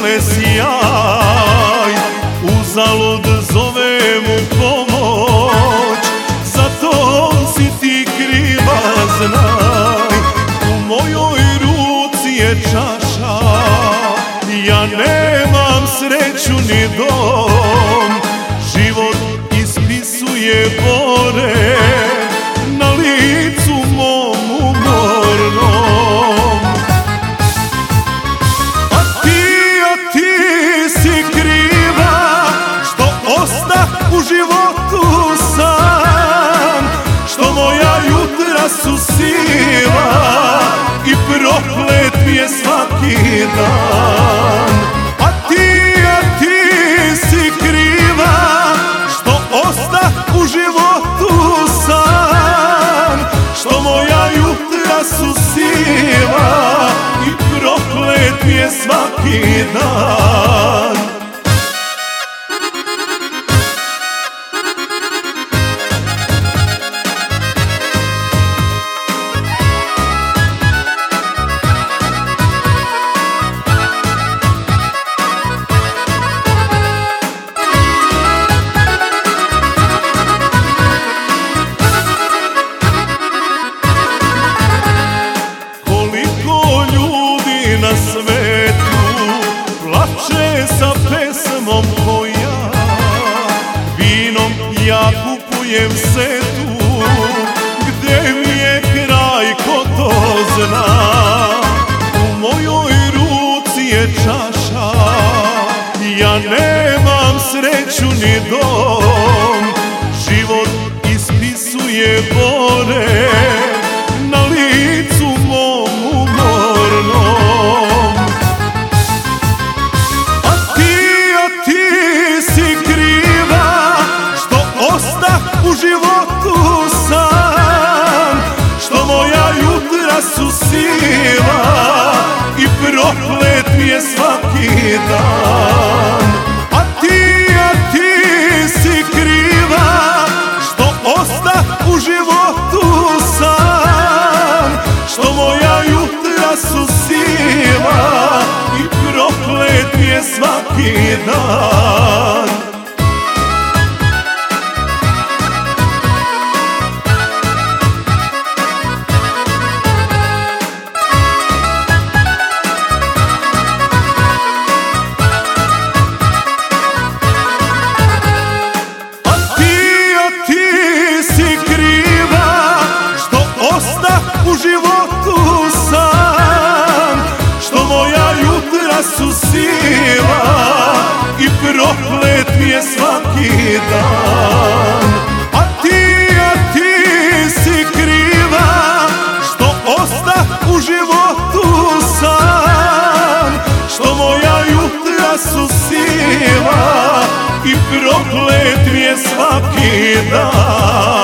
svile sjaj, uzalud zovem u pomoć, za to si ti kriva, znaj. U mojoj ruci je čaša, ja nemam sreću ni dom, život ispisuje bore na licu mom umornom. A ti si kriva što ostah u životu sam, što moja jutra su siva i proklet mi je svaki dan. A ti si kriva što ostah u životu sam, što moja jutra su siva i proklet mi je svaki dan. Na svetu plače sa pesmom koja, vinom ja kupujem setu, gde mi je kraj ko to zna. U mojoj ruci je čaša, ja nemam sreću ni dom, život ispisuje bore na licu mom umornom. U životu sam, što moja jutra su siva i proklet mi je svaki dan. A ti si kriva što ostah u životu sam, što moja jutra su siva i proklet mi je svaki dan. U životu sam, što moja jutra su siva i proklet mi je svaki dan. A ti si kriva što ostah u životu sam, što moja jutra su siva i proklet mi je svaki dan.